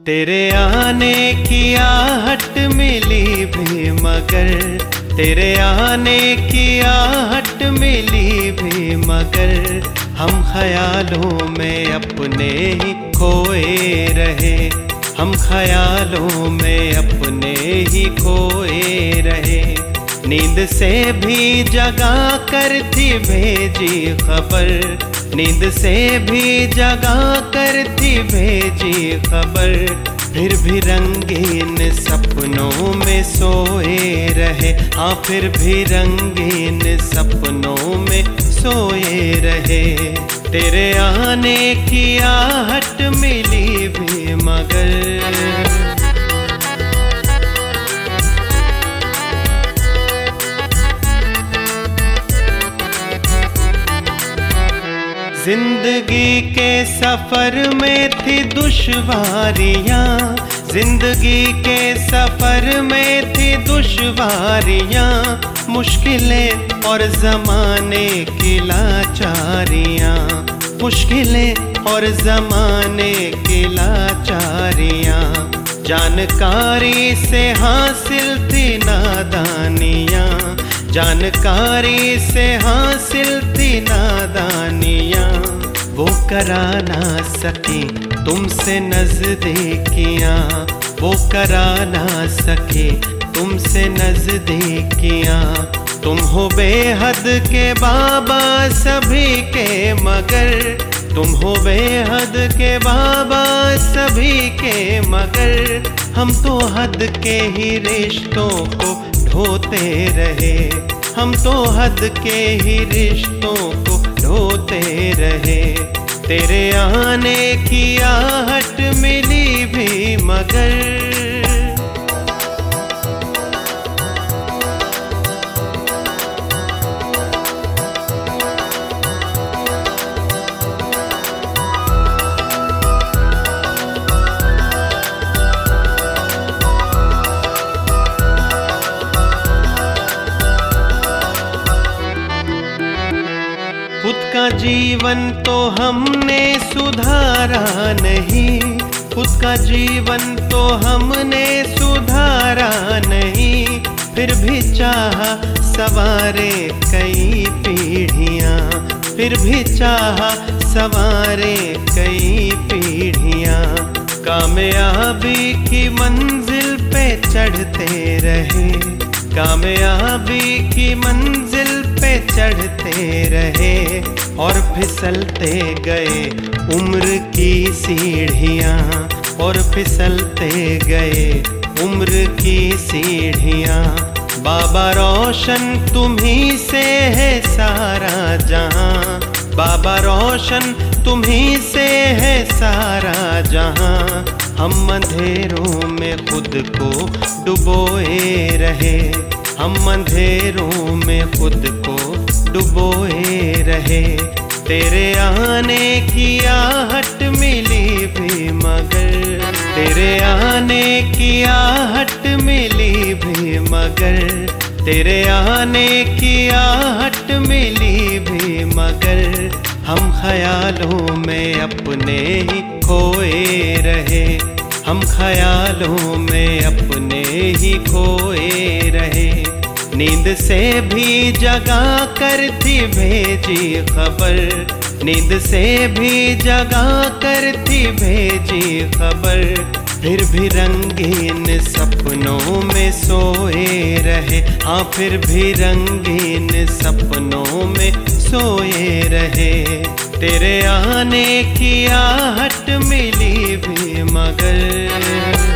तेरे आने की आहट मिली भी मगर, तेरे आने की आहट मिली भी मगर, हम ख्यालों में अपने ही खोए रहे, हम ख्यालों में अपने ही खोए रहे। नींद से भी जगा कर थी भेजी खबर, नींद से भी जगा कर थी भेजी खबर, फिर भी रंगीन सपनों में सोए रहे, हाँ फिर भी रंगीन सपनों में सोए रहे। तेरे आने की आहट मिली भी मगर, जिंदगी के सफर में थी दुश्वारियाँ, जिंदगी के सफर में थी दुश्वारियाँ, मुश्किलें और ज़माने की लाचारियाँ, मुश्किलें और ज़माने की लाचारियाँ, जानकारी से हासिल थी नादानियाँ, जानकारी से हासिल थी नादानियाँ, वो करा ना सकी तुमसे नज़दीकियाँ, वो करा ना सके तुमसे नज़दीकियाँ। तुम हो बेहद के बाबा सभी के मगर, तुम हो बेहद के बाबा सभी के मगर, हम तो हद के ही रिश्तों को ढोते रहे, हम तो हद के ही रिश्तों को ढोते रहे। तेरे आने की आहट मिली भी मगर, खुद का जीवन तो हमने सुधारा नहीं, खुद का जीवन तो हमने सुधारा नहीं, फिर भी चाहा सवारे कई पीढ़ियाँ, फिर भी चाहा सवारे कई पीढ़ियाँ। कामयाबी की मंजिल पे चढ़ते रहे, कामयाबी की मंजिल पे चढ़ते रहे, और फिसलते गए उम्र की सीढ़ियाँ, और फिसलते गए उम्र की सीढ़ियाँ। बाबा रोशन तुम्ही से है सारा जहां, बाबा रोशन तुम्ही से है सारा जहां। हम अंधेरों में खुद को डुबोए रहे, हम अंधेरों में खुद को डुबोए रहे। तेरे आने की आहट मिली भी मगर, तेरे आने की आहट मिली भी मगर, तेरे आने की आहट मिली भी मगर, हम ख्यालों में अपने ही खोए रहे, हम ख्यालों में अपने ही खोए रहे। नींद से भी जगा कर थी भेजी खबर, नींद से भी जगा कर थी भेजी खबर, फिर भी रंगीन सपनों में सोए रहे, हाँ फिर भी रंगीन सपनों में सोए रहे। तेरे आने की आहट मिली भी मगर।